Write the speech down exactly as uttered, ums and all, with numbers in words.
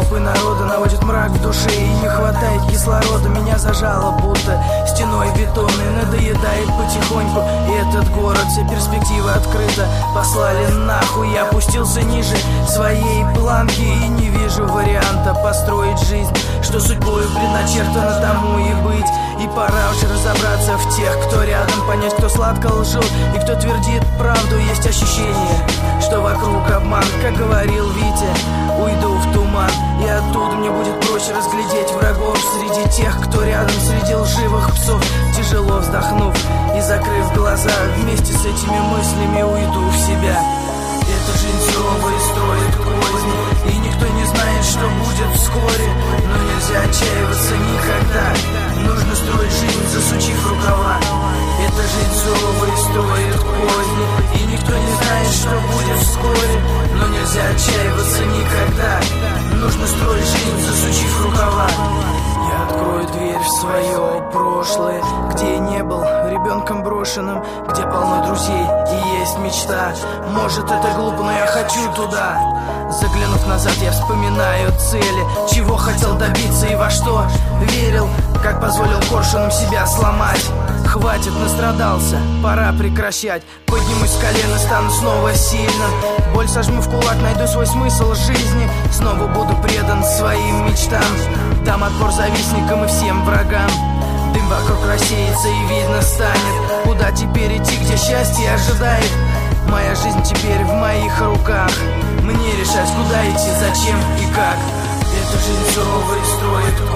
толпы народа наводит мрак в душе, и не хватает кислорода. Меня зажало будто стеной бетонной, надоедает потихоньку и этот город. Все перспективы открыто послали нахуй. Я опустился ниже своей планки и не вижу варианта построить жизнь, что судьбою предначертано тому и быть. И пора уже разобраться в тех, кто рядом, понять, кто сладко лжет и кто твердит правду. Есть ощущение, что вокруг обман, как говорил Витя, уйду в туман, и оттуда мне будет проще разглядеть врагов среди тех, кто рядом, среди лживых псов. Тяжело вздохнув и закрыв глаза, вместе с этими мыслями уйду в себя. Эта жизнь суровая строит козни, и никто не знает, что будет вскоре. Но нельзя отчаиваться никогда, нужно строить жизнь, засучив рукава. Эта жизнь суровая строит козни, и никто не знает, что будет вскоре. Но нельзя отчаиваться никогда, нужно строить жизнь, засучив рукава. Я открою дверь в свое прошлое, где я не был ребенком брошенным, где полно друзей и есть мечта. Может, это глупо, но я хочу туда. Заглянув назад, я вспоминаю цели, чего хотел добиться и во что верил, как позволил коршуном себя сломать. Хватит, настрадался, пора прекращать. Поднимусь с колена, стану снова сильным. Боль сожму в кулак, найду свой смысл жизни. Снова буду предан своим мечтам. Дам отпор завистникам и всем врагам. Дым вокруг рассеется и видно станет, куда теперь идти, где счастье ожидает. Моя жизнь теперь в моих руках, мне решать, куда идти, зачем и как. Эта жизнь суровая строит